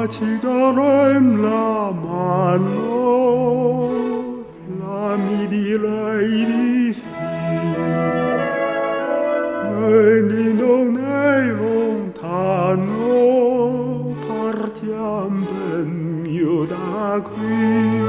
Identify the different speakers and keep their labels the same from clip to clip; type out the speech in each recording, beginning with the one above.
Speaker 1: ci darem la mano, la mi direi di sì. Quindi non è lontano, partiam ben mio da qui.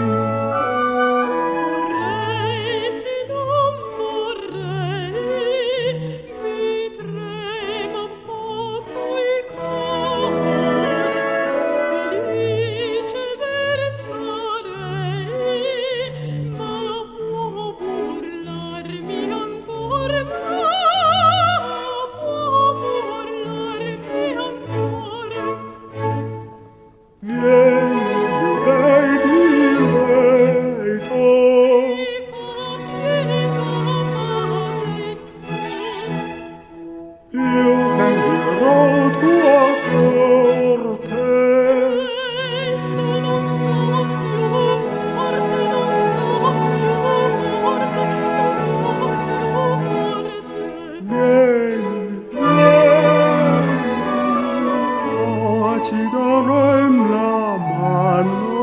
Speaker 1: Ci darem la mano.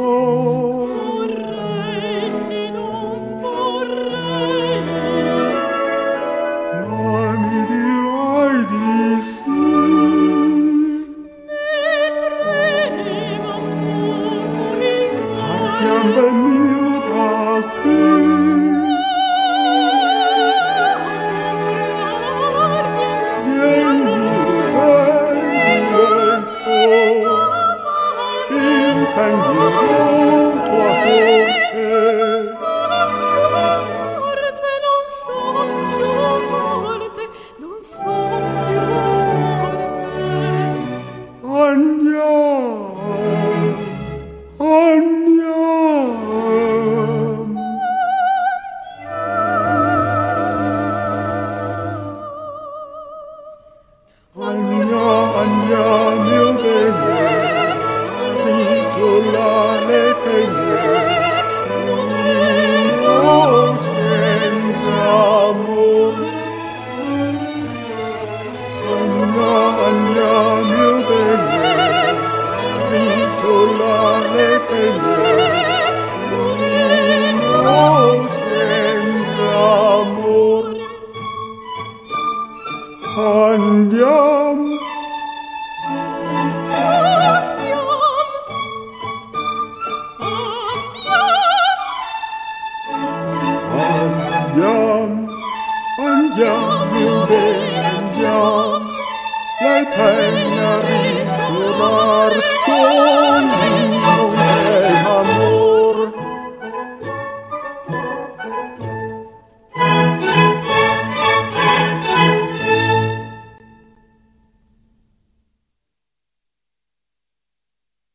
Speaker 2: Vorrei e non vorrei.
Speaker 1: Ma mi dirai di sì.
Speaker 2: Mi trema un poco il cuore.
Speaker 1: Partiam ben mio da qui. Andiamo, mio bene, risolare penne, andiamo, mio bene, risolare penne, andiamo. Andiamo, mio bene, andiamo, lei penna ristorar